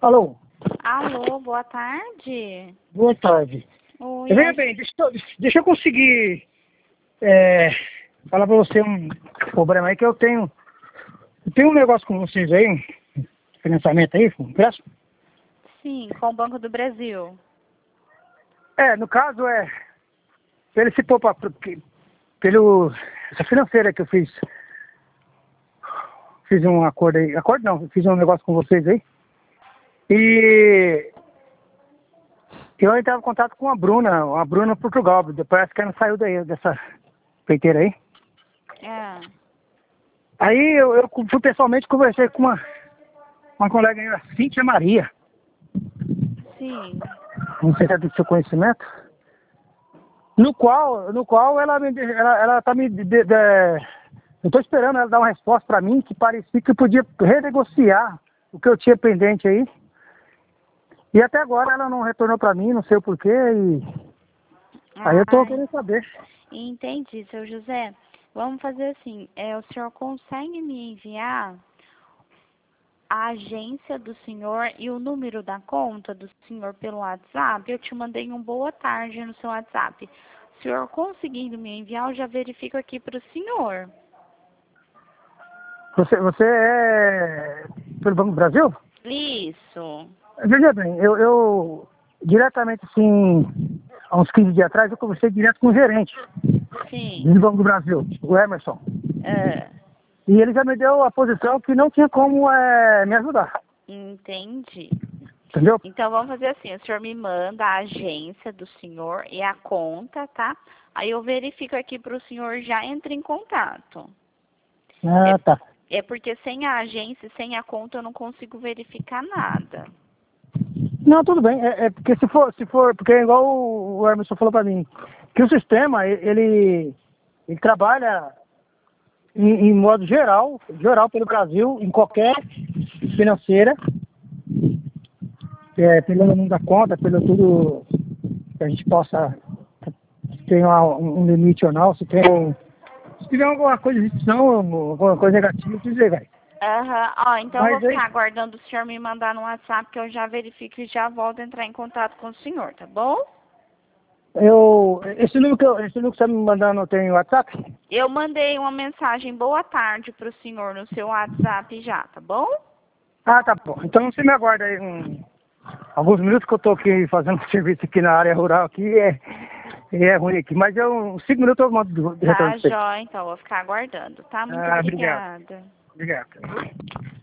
Alô? Alô, boa tarde. Boa tarde. Oi, Veja bem, deixa eu conseguir falar pra você um problema aí que eu tenho um negócio com vocês aí, um financiamento aí, um empréstimo. Sim, com o Banco do Brasil. No caso ele se pôr pelo essa financeira que eu fiz um acordo aí, fiz um negócio com vocês aí. E eu entrava em contato com a Bruna Portugal, parece que ela não saiu dessa peiteira aí. Aí eu fui pessoalmente, conversei com uma colega aí, a Cíntia Maria. Sim. Não sei se é do seu conhecimento. No qual ela tá eu tô esperando ela dar uma resposta para mim que parecia que eu podia renegociar o que eu tinha pendente aí. E até agora ela não retornou para mim, não sei o porquê, aí eu tô querendo saber. Entendi, seu José. Vamos fazer assim, o senhor consegue me enviar a agência do senhor e o número da conta do senhor pelo WhatsApp? Eu te mandei um boa tarde no seu WhatsApp. O senhor conseguindo me enviar, eu já verifico aqui para o senhor. Você é pelo Banco do Brasil? Isso. Veja bem, eu diretamente assim, há uns 15 dias atrás, eu conversei direto com o gerente Sim. do Banco do Brasil, o Emerson. E ele já me deu a posição que não tinha como me ajudar. Entendi. Entendeu? Então vamos fazer assim, o senhor me manda a agência do senhor e a conta, tá? Aí eu verifico aqui para o senhor já entra em contato. Tá. É porque sem a agência, sem a conta, eu não consigo verificar nada. Não, tudo bem. Porque se for, porque é igual o Emerson falou para mim, que o sistema, ele trabalha em modo geral pelo Brasil, em qualquer financeira, pelo número da conta, pelo tudo que a gente possa ter um limite ou não, se tiver alguma coisa de restrição, alguma coisa negativa, tudo legal. Então eu vou ficar aguardando o senhor me mandar no WhatsApp, que eu já verifico e já volto a entrar em contato com o senhor, tá bom? Esse número que você está me mandando tem WhatsApp? Eu mandei uma mensagem boa tarde pro senhor no seu WhatsApp já, tá bom? Tá bom. Então você me aguarda aí alguns minutos que eu tô aqui fazendo serviço aqui na área rural aqui, é ruim aqui, mas uns 5 minutos eu mando de retorno. Tá, jóia, então, vou ficar aguardando, tá? Muito obrigada. Obrigado.